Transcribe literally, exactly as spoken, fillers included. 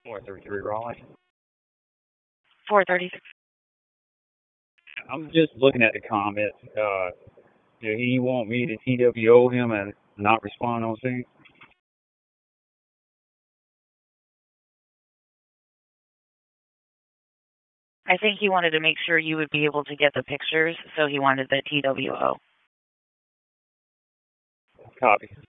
four thirty-three Raleigh. four thirty-six. I'm just looking at the comments. Uh, did he want me to T W O him and not respond on scene? I think he wanted to make sure you would be able to get the pictures, so he wanted the T W O. Copy.